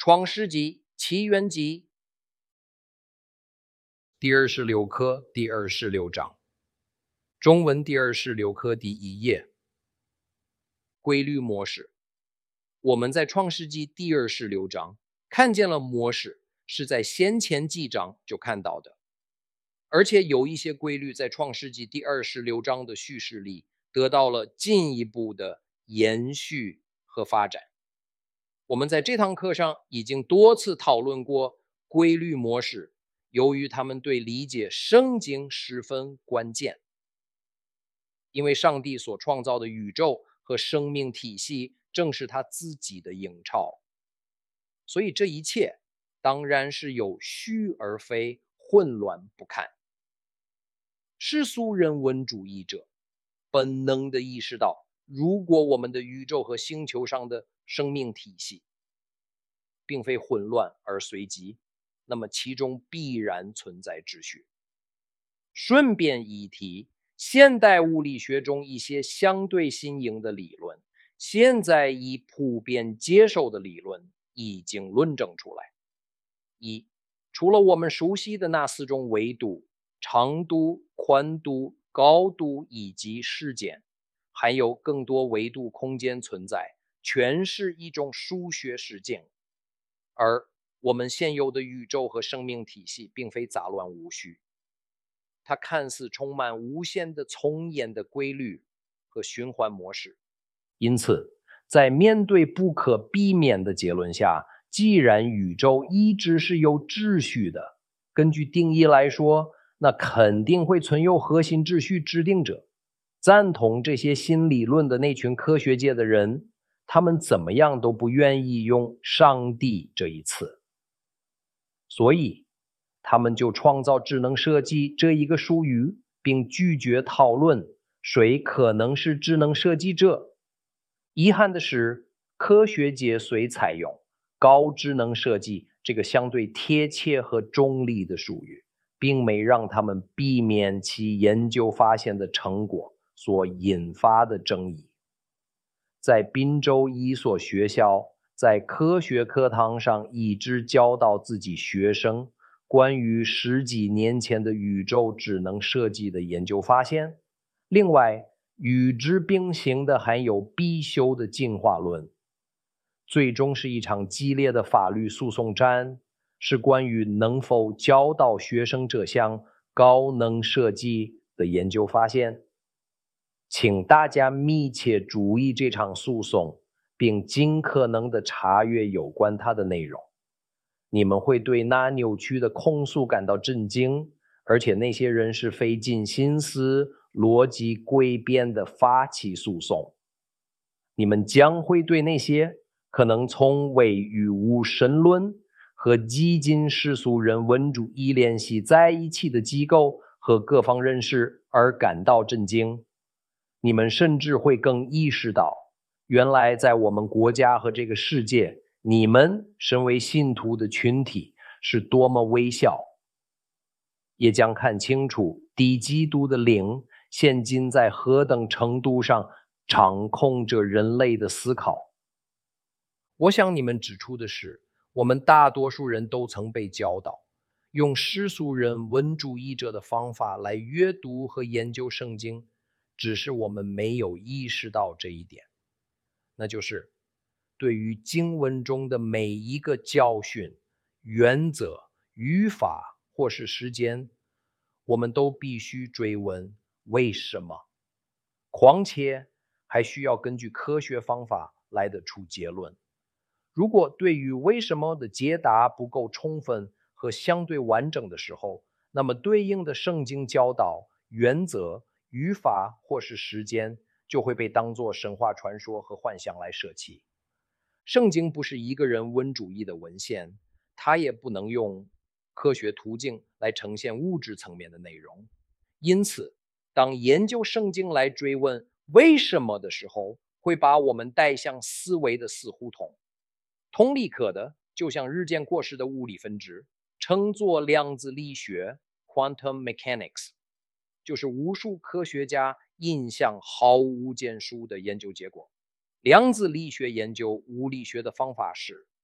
创世纪、起源纪第26课第26章，中文第26课第1页。规律模式。我们在创世纪第26章看见了模式，是在先前几章就看到的，而且有一些规律在创世纪第26章的叙事里得到了进一步的延续和发展。我们在这堂课上已经多次讨论过规律模式，由于他们对理解圣经十分关键。因为上帝所创造的宇宙和生命体系正是他自己的映照，所以这一切当然是有序而非，混乱不堪。世俗人文主义者本能地意识到，如果我们的宇宙和星球上的生命体系并非混乱而随机，那么其中必然存在秩序。顺便一提，现代物理学中一些相对新颖的理论，现在已普遍接受的理论已经论证出来。一，除了我们熟悉的那4种维度，长度、宽度、高度以及时间，还有更多维度空间存在，全是一种数学实践。而我们现有的宇宙和生命体系并非杂乱无序，它看似充满无限的从演的规律和循环模式。因此，在面对不可避免的结论下，既然宇宙一直是有秩序的，根据定义来说，那肯定会存有核心秩序制定者。赞同这些新理论的那群科学界的人，他们怎么样都不愿意用上帝这一词，所以他们就创造智能设计这一个术语，并拒绝讨论谁可能是智能设计者。遗憾的是，科学界虽采用高智能设计这个相对贴切和中立的术语，并没让他们避免其研究发现的成果所引发的争议。在宾州一所学校，在科学课堂上一直教导自己学生关于10几年前的宇宙智能设计的研究发现。另外，与之并行的还有必修的进化论。最终是一场激烈的法律诉讼战，是关于能否教导学生这项高能设计的研究发现。请大家密切注意这场诉讼，并尽可能地查阅有关它的内容。你们会对那扭曲的控诉感到震惊，而且那些人是费尽心思、逻辑诡辩地发起诉讼。你们将会对那些可能从伪与无神论和激进世俗人文主义联系在一起的机构和各方人士而感到震惊。你们甚至会更意识到，原来在我们国家和这个世界，你们身为信徒的群体是多么微小，也将看清楚敌基督的灵现今在何等程度上掌控着人类的思考。我想你们指出的是，我们大多数人都曾被教导，用世俗人文主义者的方法来阅读和研究圣经，只是我们没有意识到这一点，那就是对于经文中的每一个教训、原则、语法或是时间，我们都必须追问为什么，况且还需要根据科学方法来得出结论。如果对于为什么的解答不够充分和相对完整的时候，那么对应的圣经教导、原则、语法或是时间就会被当作神话传说和幻想来舍弃。圣经不是一个人文主义的文献，它也不能用科学途径来呈现物质层面的内容。因此，当研究圣经来追问为什么的时候，会把我们带向思维的死胡同。同理可的，就像日渐过时的物理分支，称作量子力学 （quantum mechanics），就是无数科学家印象毫无建树的研究结果。量子力学研究物理学的方法是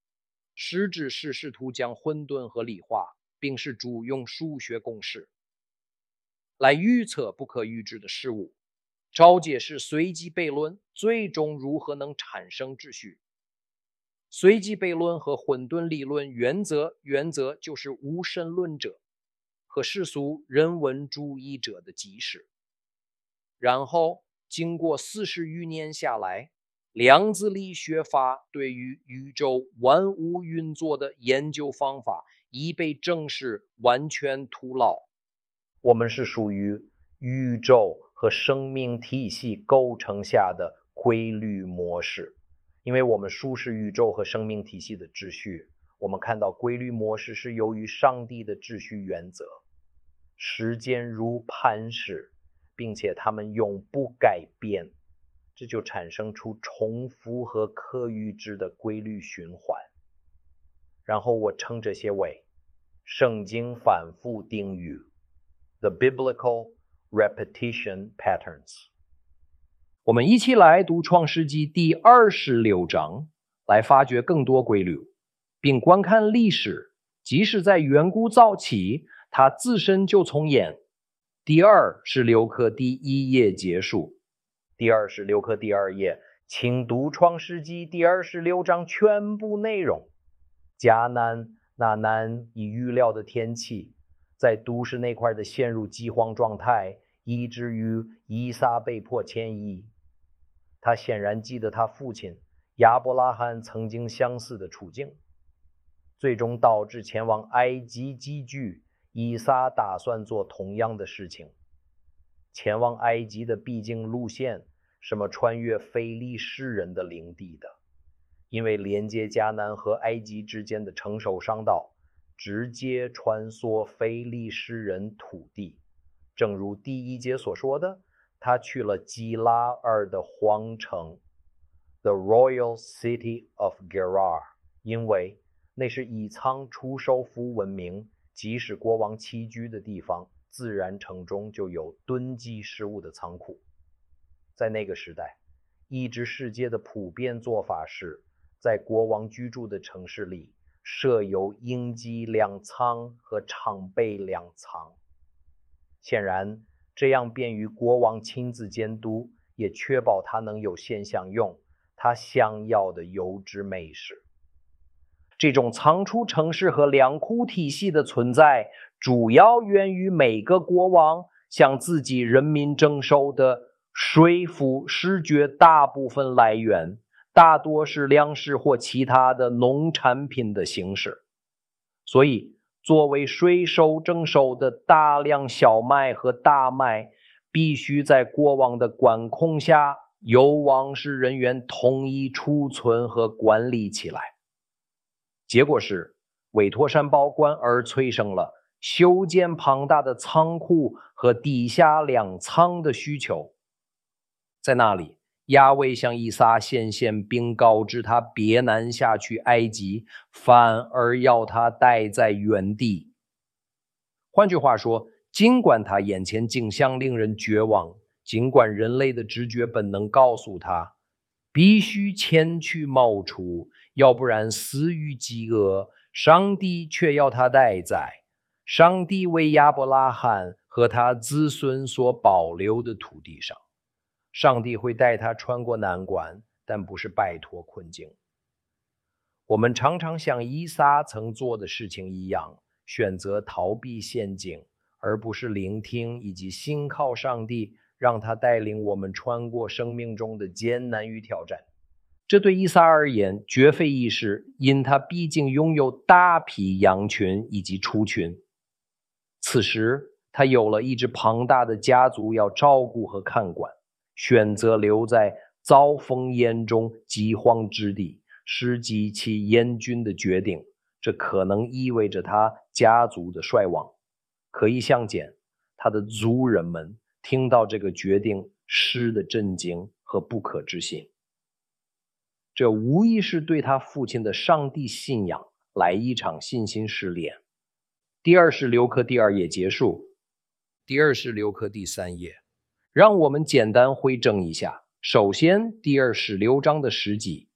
实质是试图将混沌合理化，并试图用数学公式来预测不可预知的事物，找解释随机悖论最终如何能产生秩序。随机悖论和混沌理论原则就是无神论者和世俗人文主义者的基石。然后经过40余年下来，量子力学法对于宇宙万物运作的研究方法已被证实完全徒劳。我们是属于宇宙和生命体系构成下的规律模式，因为我们熟识宇宙和生命体系的秩序，我们看到规律模式是由于上帝的秩序原则，时间如磐石，并且它们永不改变，这就产生出重复和可预知的规律循环。然后我称这些为圣经反复定律 The Biblical Repetition Patterns。 我们一起来读创世纪第26章，来发掘更多规律，并观看历史，即使在远古早期它自身就从演。第26课第1页结束。第26课第2页，请读创世纪第26章全部内容。迦南那难以预料的天气，在都市那块的陷入饥荒状态，以至于以撒被迫迁移。他显然记得他父亲亚伯拉罕曾经相似的处境，最终导致前往埃及寄居。以撒打算做同样的事情。前往埃及的必经路线什么穿越非利士人的领地的，因为连接迦南和埃及之间的成熟商道直接穿梭非利士人土地。正如第1节所说的，他去了基拉尔的皇城 The Royal City of Gerar， 因为那是以仓储首府闻名，即使国王栖居的地方，自然城中就有囤积食物的仓库。在那个时代，医治世界的普遍做法是在国王居住的城市里设有应急粮仓和常备粮仓。显然这样便于国王亲自监督，也确保他能有现享用他想要的优质美食。这种仓储城市和粮库体系的存在，主要源于每个国王向自己人民征收的税赋失绝大部分来源，大多是粮食或其他的农产品的形式。所以作为税收征收的大量小麦和大麦，必须在国王的管控下，由王室人员统一储存和管理起来。结果是委托山保管而催生了修建庞大的仓库和地下粮仓的需求。在那里，亚卫向以撒显现，并告知他别南下去埃及，反而要他待在原地。换句话说，尽管他眼前景象令人绝望，尽管人类的直觉本能告诉他必须前去冒出，要不然死于饥饿，上帝却要他待在上帝为亚伯拉罕和他子孙所保留的土地上。上帝会带他穿过难关，但不是摆脱困境。我们常常像以撒曾做的事情一样，选择逃避陷阱，而不是聆听以及信靠上帝，让他带领我们穿过生命中的艰难与挑战。这对以撒而言绝非易事，因他毕竟拥有大批羊群以及畜群。此时他有了一支庞大的家族要照顾和看管，选择留在遭风严重饥荒之地，是极其严峻的决定，这可能意味着他家族的衰亡。可以相见，他的族人们听到这个决定时的震惊和不可置信。这无疑是对他父亲的上帝信仰来一场信心试炼。第26课第2页结束。第26课第3页，让我们简单回正一下。首先，第26章的时机，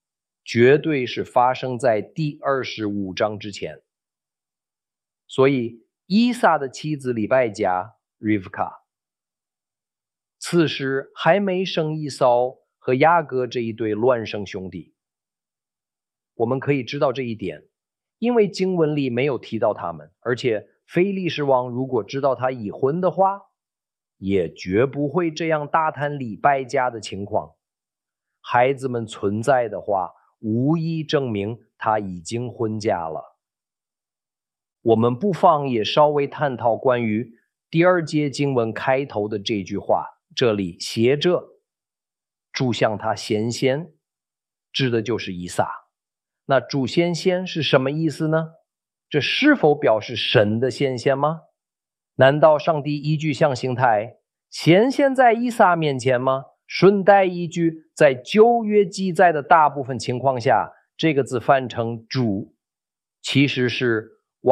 绝对是发生在第25章之前。所以以撒的妻子利百加 Rivka 此时还没生以扫和雅各这一对孪生兄弟。我们可以知道这一点，因为经文里没有提到他们，而且非利士王如果知道他已婚的话，也绝不会这样大谈利百加的情况。孩子们存在的话，无疑证明他已经婚嫁了。我们不妨也稍微探讨关于第2节经文开头的这句话，这里写着主向他显现，指的就是以撒。那主显现是什么意思呢？这是否表示神的显现吗？难道上帝依据象形态显现在以撒面前吗？顺带一句，在旧约记载的大部分情况下，这个字翻成主其实是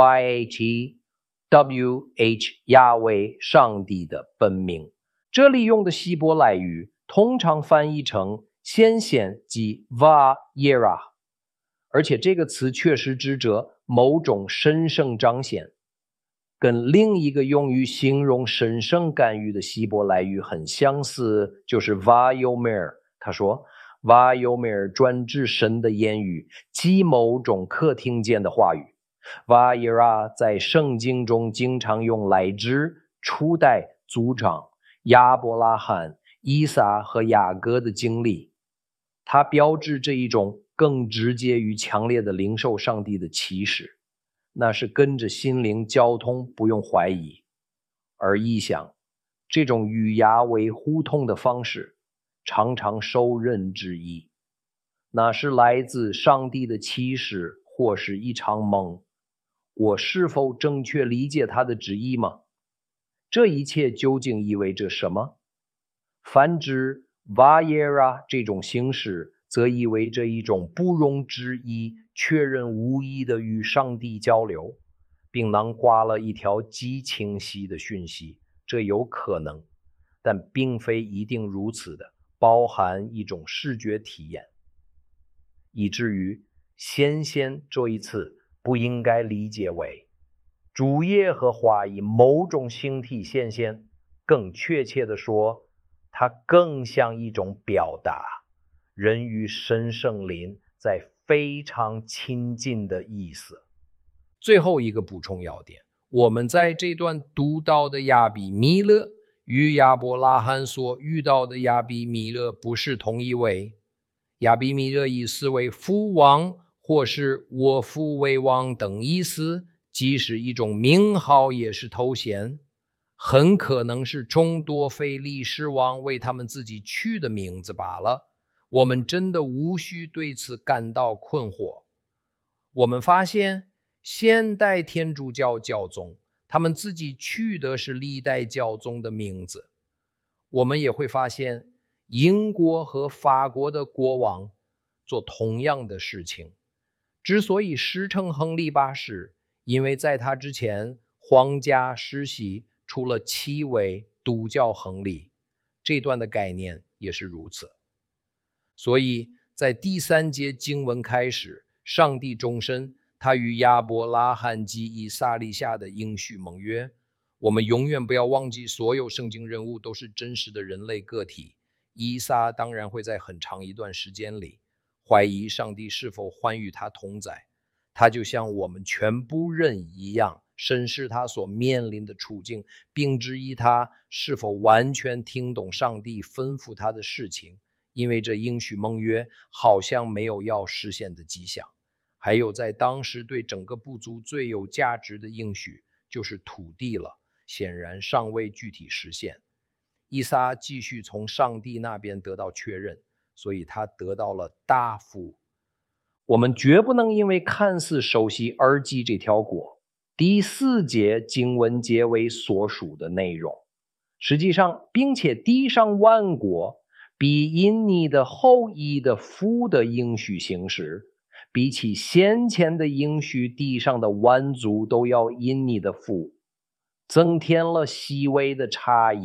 YHWH 亚维上帝的本名。这里用的希伯来语通常翻译成显现即 Vayera， 而且这个词确实指着某种神圣彰显，跟另一个用于形容神圣干预的希伯来语很相似，就是 Vayomer。 他说 Vayomer 专指神的言语，即某种可听见的话语。Vayera 在圣经中经常用来指初代族长亚伯拉罕、以撒和雅各的经历，它标志着一种更直接与强烈的领受上帝的启示，那是跟着心灵交通，不用怀疑。而意想这种与亚维互通的方式常常受人质疑，那是来自上帝的启示或是一场梦，我是否正确理解他的旨意吗？这一切究竟意味着什么？泛指 Vayera 这种形式，则意味着一种不容置疑、确认无疑的与上帝交流，并囊括了一条极清晰的讯息。这有可能，但并非一定如此的，包含一种视觉体验，以至于显现这一次不应该理解为主耶和华以某种形体显现，更确切地说，它更像一种表达人与神圣灵在非常亲近的意思。最后一个补充要点，我们在这段读到的亚比米勒与亚伯拉罕所遇到的亚比米勒不是同一位。亚比米勒意思为父王或是我父为王等意思，即使一种名号也是头衔，很可能是众多非利士王为他们自己取的名字罢了。我们真的无需对此感到困惑。我们发现现代天主教教宗他们自己取的是历代教宗的名字。我们也会发现英国和法国的国王做同样的事情。之所以时称亨利八世，因为在他之前皇家世袭出了7位督教亨利，这段的概念也是如此。所以在第3节经文开始，上帝终身他与亚伯拉罕及以撒立下的应许盟约。我们永远不要忘记，所有圣经人物都是真实的人类个体。以撒当然会在很长一段时间里怀疑上帝是否欢与他同在，他就像我们全部人一样审视他所面临的处境，并质疑他是否完全听懂上帝吩咐他的事情，因为这应许盟约好像没有要实现的迹象。还有在当时对整个部族最有价值的应许就是土地了，显然尚未具体实现。以撒继续从上帝那边得到确认，所以他得到了大福。我们绝不能因为看似熟悉而记这条果。第4节经文结尾所属的内容，实际上并且地上万国比因你的后裔的福的应许形式，比起先前的应许地上的万族都要因你的福，增添了细微的差异。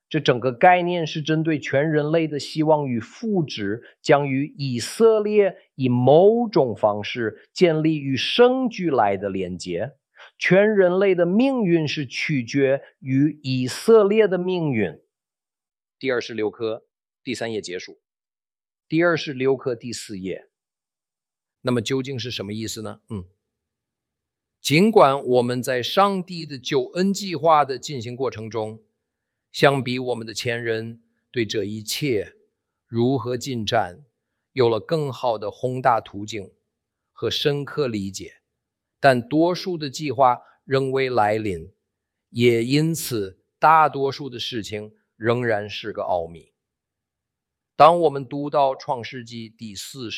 这整个概念是针对全人类的希望与福祉将与以色列以某种方式建立与生俱来的连结。全人类的命运是取决于以色列的命运。第26课第3页结束。第26课第4页。那么究竟是什么意思呢？尽管我们在上帝的救恩计划的进行过程中，相比我们的前人对这一切如何进展有了更好的宏大途径和深刻理解，但多数的计划仍未来临，也因此大多数的事情仍然是个奥秘。当我们读到创世纪第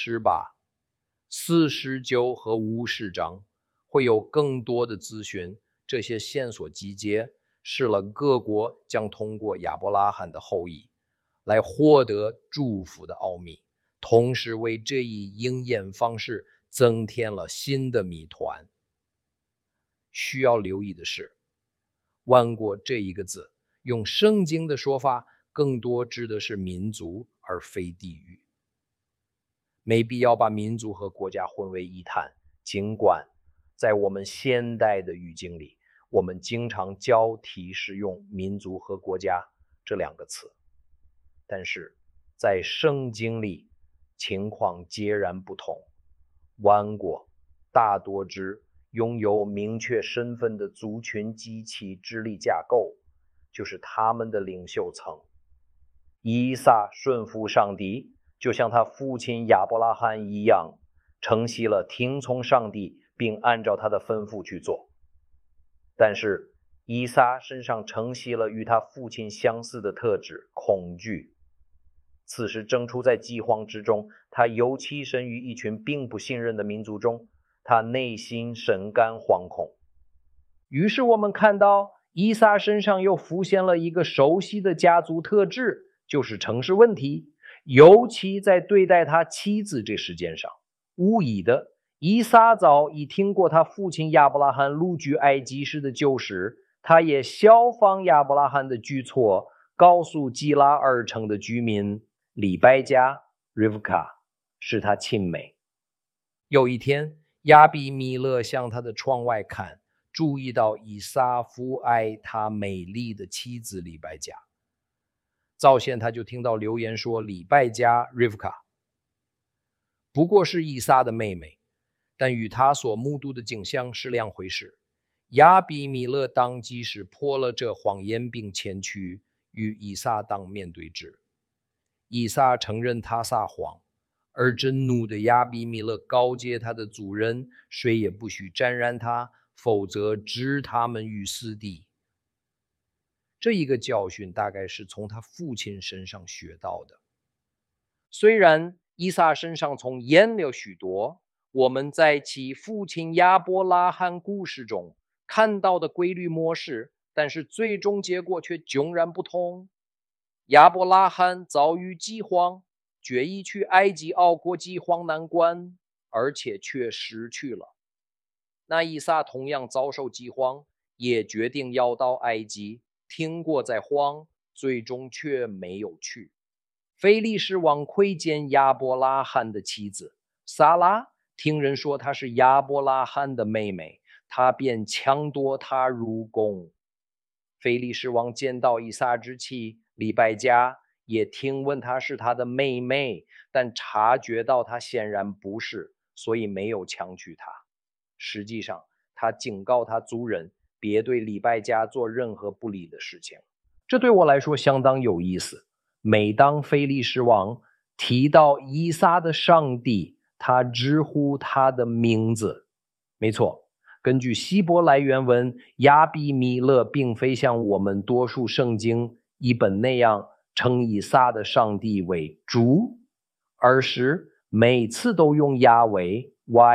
48、49和50章，会有更多的资讯，这些线索集结使了各国将通过亚伯拉罕的后裔来获得祝福的奥秘，同时为这一应验方式增添了新的谜团。需要留意的是，万国这一个字用圣经的说法更多指的是民族而非地域。没必要把民族和国家混为一谈，尽管在我们现代的语境里，我们经常交替使用民族和国家这2个词，但是在圣经里情况截然不同。万国大多指拥有明确身份的族群及其治理架构，就是他们的领袖层。以撒顺服上帝，就像他父亲亚伯拉罕一样，承袭了听从上帝并按照他的吩咐去做。但是以撒身上承袭了与他父亲相似的特质——恐惧。此时正处在饥荒之中，他尤其身于一群并不信任的民族中，他内心深感惶恐。于是我们看到以撒身上又浮现了一个熟悉的家族特质，就是城市问题，尤其在对待他妻子这事件上。无疑的，以撒早已听过他父亲亚伯拉罕陆居埃及时的旧事，他也效仿亚伯拉罕的举措，告诉基拉尔城的居民李百加 Rivka 是他亲妹。有一天，亚比米勒向他的窗外看，注意到以撒父爱他美丽的妻子李百加。早先他就听到留言说李百加 Rivka 不过是以撒的妹妹，但与他所目睹的景象是两回事。亚比米勒当即是破了这谎言，并前去与以撒当面对质。以撒承认他撒谎，而震怒的亚比米勒告诫他的族人，谁也不许沾染他，否则置他们于死地。这一个教训大概是从他父亲身上学到的。虽然以撒身上从演了许多我们在其父亲亚伯拉罕故事中看到的规律模式，但是最终结果却迥然不同。亚伯拉罕遭遇饥荒，决意去埃及熬过饥荒难关，而且却失去了。那以撒同样遭受饥荒，也决定要到埃及，听过在荒，最终却没有去。非利士王窥见亚伯拉罕的妻子撒拉，听人说她是亚伯拉罕的妹妹，他便抢夺她入宫。非利士王见到以撒之妻李百加，也听闻她是他的妹妹，但察觉到她显然不是，所以没有强娶她。实际上，他警告他族人别对李百加做任何不利的事情。这对我来说相当有意思。每当非利士王提到以撒的上帝，他直呼他的名字。没错，根据希伯来原文，亚比米勒并非像我们多数圣经译本那样称以撒的上帝为主，而是每次都用亚维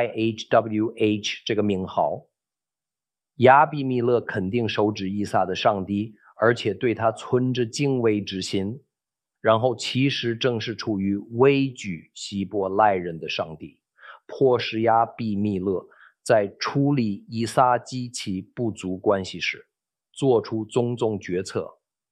YHWH 这个名号。亚比米勒肯定手指以撒的上帝，而且对他存着敬畏之心，然后其实正是出于畏惧希伯来人的上帝，迫使亚比米勒在处理以撒及其不足关系时做出种种决策。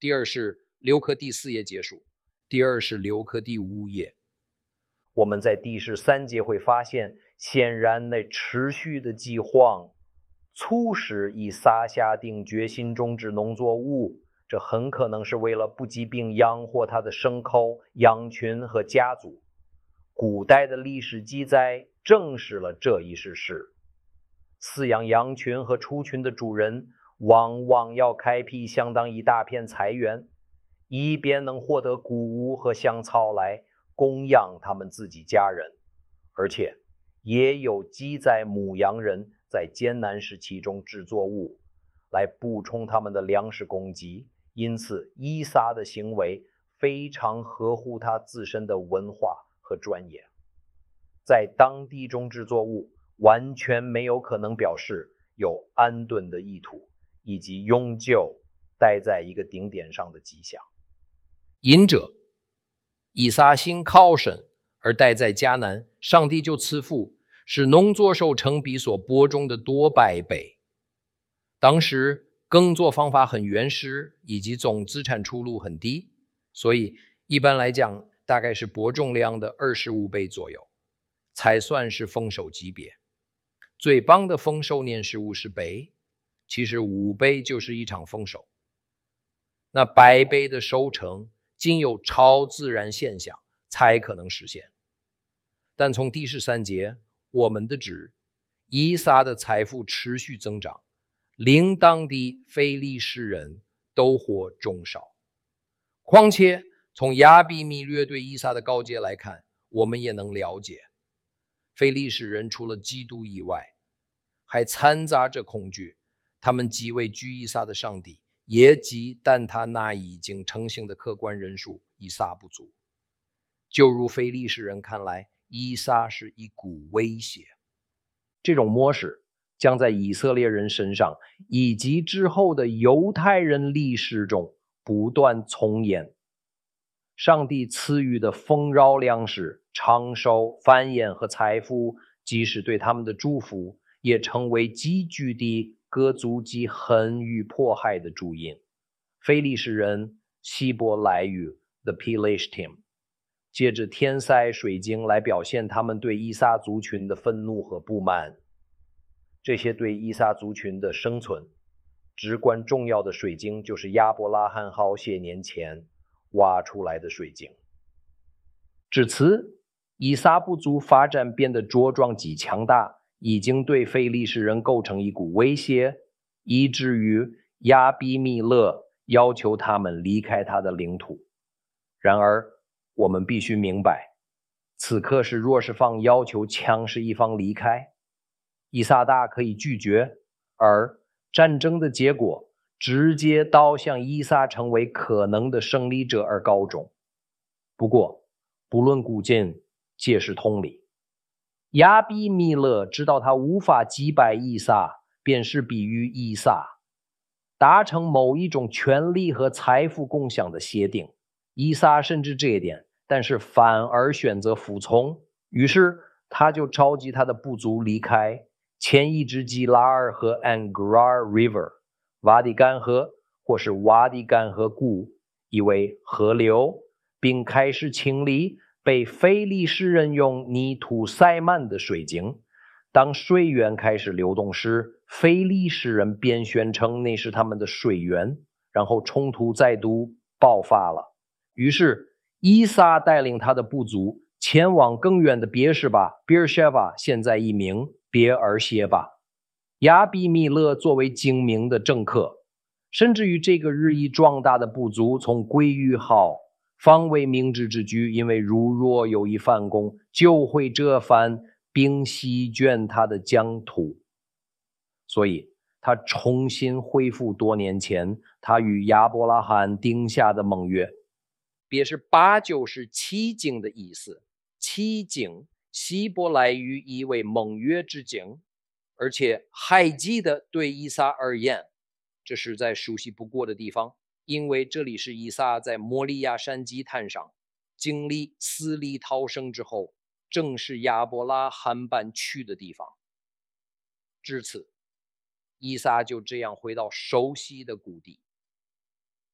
第二是刘科第4页结束，第二是刘科第5页。 我们在第13节会发现，显然那持续的饥荒促使以撒下定决心种植农作物，这很可能是为了不疾病养活他的牲口、羊群和家族。古代的历史记载证实了这一事实。饲养羊群和畜群的主人往往要开辟相当一大片菜园，以便能获得谷物和香草来供养他们自己家人，而且也有记载牧羊人在艰难时期种植作物来补充他们的粮食供给。因此以撒的行为非常合乎他自身的文化和专业。在当地种植作物完全没有可能表示有安顿的意图以及永久待在一个顶点上的迹象。 因着以撒行靠神而待在迦南，上帝就赐福，使农作收成比所播种的多100倍。当时耕作方法很原始，以及总资产出路很低，所以一般来讲大概是播种量的25倍左右才算是丰收级别。最棒的丰收年是50倍，其实5倍就是一场丰收。那100倍的收成仅有超自然现象才可能实现。但从第13节我们得知，以撒的财富持续增长，令当地非利士人都获中少。况且从亚比米勒对以撒的告诫来看，我们也能了解，非利士人除了嫉妒以外，还掺杂着恐惧，他们既畏惧以撒的上帝，也忌但他那已经成型的客观人数以撒不足。就如非利士人看来，以撒是一股威胁。这种模式将在以色列人身上以及之后的犹太人历史中不断重演。上帝赐予的丰饶粮食、长寿、繁衍和财富，即使对他们的祝福，也成为积聚的各族及恨与迫害的主因。非利士人希伯来语 The Pelishtim 借着天塞水晶来表现他们对以撒族群的愤怒和不满。这些对以撒族群的生存至关重要的水晶，就是亚伯拉罕好些年前挖出来的水晶。至此，以撒部族发展变得茁壮及强大，已经对非利士人构成一股威胁，以至于亚比米勒要求他们离开他的领土。然而我们必须明白，此刻是弱势方要求强势一方离开，以撒大可以拒绝，而战争的结果直接导向以撒成为可能的胜利者而告终。不过不论古今，皆是同理。亚比米勒知道他无法击败以撒，便是比喻以撒达成某一种权利和财富共享的协定。以撒深知这一点，但是反而选择服从，于是他就召集他的部族离开，迁移至基拉尔和 Angara River 瓦底干河，或是瓦底干河谷，一为河流，并开始清理被非利士人用泥土塞满的水井。当水源开始流动时，非利士人便宣称那是他们的水源，然后冲突再度爆发了。于是以撒带领他的部族前往更远的别是巴 Beersheba， 现在一名别尔谢巴。亚比米勒作为精明的政客，甚至于这个日益壮大的部族从归于好，方为明智之举，因为如若有一反攻，就会折返并席卷他的疆土。所以他重新恢复多年前他与亚伯拉罕定下的盟约。别是巴就是七经的意思，七经希伯来语意为盟约之经，而且还记得对以撒而言，这是在熟悉不过的地方，因为这里是以撒在摩利亚山基滩上经历死里逃生之后，正是亚伯拉罕搬去的地方。至此，以撒就这样回到熟悉的谷地。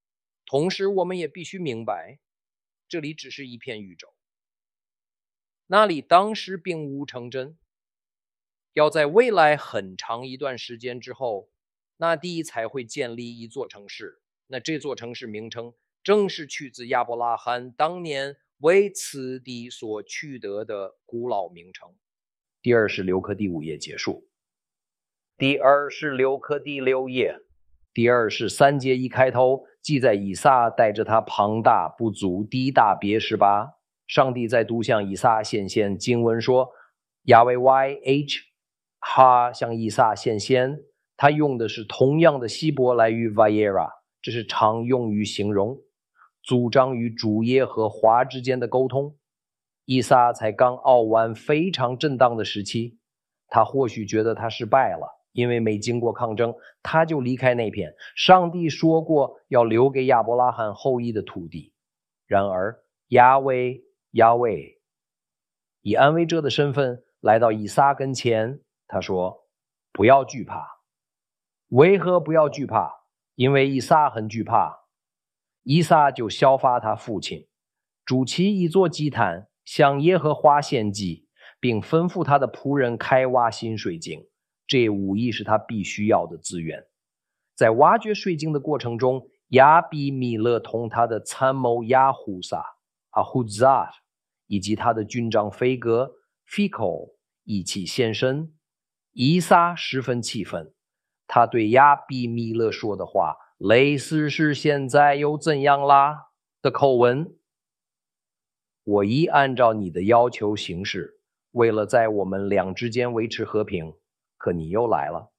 同时我们也必须明白，这里只是一片宇宙，那里当时并无成真，要在未来很长一段时间之后，那地才会建立一座城市。那这座城市名称正是取自亚伯拉罕当年为此地所取得的古老名称。第26课第5页结束。 第26课第6页。 第23节一开头记载以撒带着他庞大不足地大别是巴。上帝在独向以撒显现，经文说亚维 YH 他向以撒显现，他用的是同样的希伯来语 Vayera， 这是常用于形容主张与主耶和华之间的沟通。以撒才刚熬完非常震荡的时期，他或许觉得他失败了，因为没经过抗争，他就离开那片上帝说过要留给亚伯拉罕后裔的土地。然而亚维以安慰者的身份来到以撒跟前，他说不要惧怕。为何不要惧怕？因为以撒很惧怕。以撒就效法他父亲，筑起一座祭坛，向耶和华献祭，并吩咐他的仆人开挖新水井，这无疑是他必须要的资源。在挖掘水井的过程中，亚比米勒同他的参谋亚胡撒以及他的军长菲格 Fico 一起现身。以撒十分气愤，他对亚比米勒说的话类似是现在又怎样啦的口吻。我已按照你的要求行事，为了在我们俩之间维持和平，可你又来了。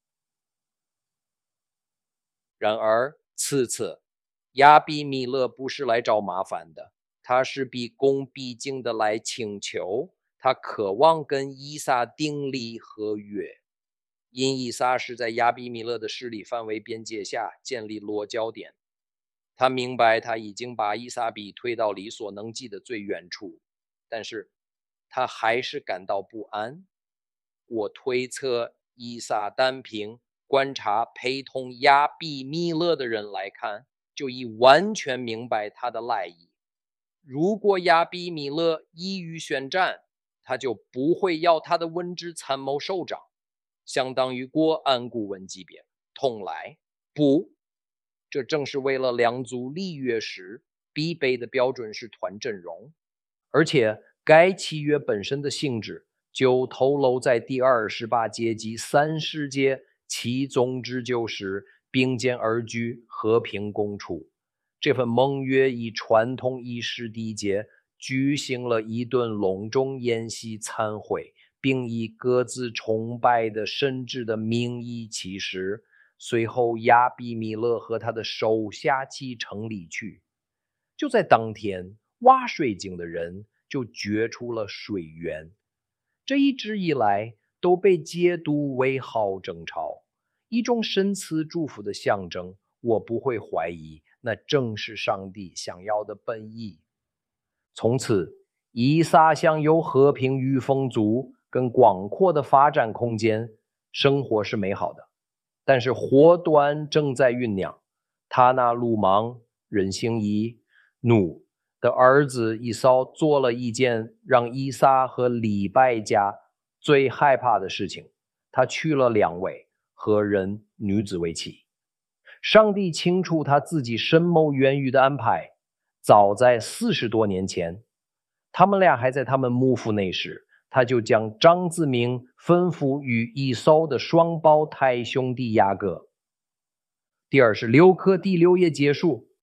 然而此次亚比米勒不是来找麻烦的，他是毕恭毕敬的来请求，他渴望跟以撒订立合约。因以撒是在亚比米勒的势力范围边界下建立落脚点，他明白他已经把以撒比推到力所能及的最远处，但是他还是感到不安。我推测以撒单凭观察陪同亚比米勒的人来看，就已完全明白他的来意。如果亚比米勒意欲宣战，他就不会要他的文职参谋首长，相当于国安顾问级别，同来。不，这正是为了两组立约时必备的标准是团阵容，而且该契约本身的性质就透露在第28节及30节，其宗旨就是并肩而居，和平共处。这份盟约以传统仪式缔结，举行了一顿隆重宴席参会，并以各自崇拜的神祇的名义起誓。随后亚比米勒和他的手下启程离去。就在当天，挖水井的人就掘出了水源，这一直以来都被解读为好征兆，一种神赐祝福的象征。我不会怀疑，那正是上帝想要的本意。从此以撒享有和平与丰足跟广阔的发展空间，生活是美好的。但是祸端正在酝酿，他那鲁莽、人性易怒的儿子以扫做了一件让以撒和利百加最害怕的事情，他娶了2位何人女子为妻。上帝清楚他自己深谋远虑的安排，早在40多年前，他们俩还在他们母腹内时，他就将长子名吩咐与以扫的双胞胎兄弟雅各。第26课第6页结束。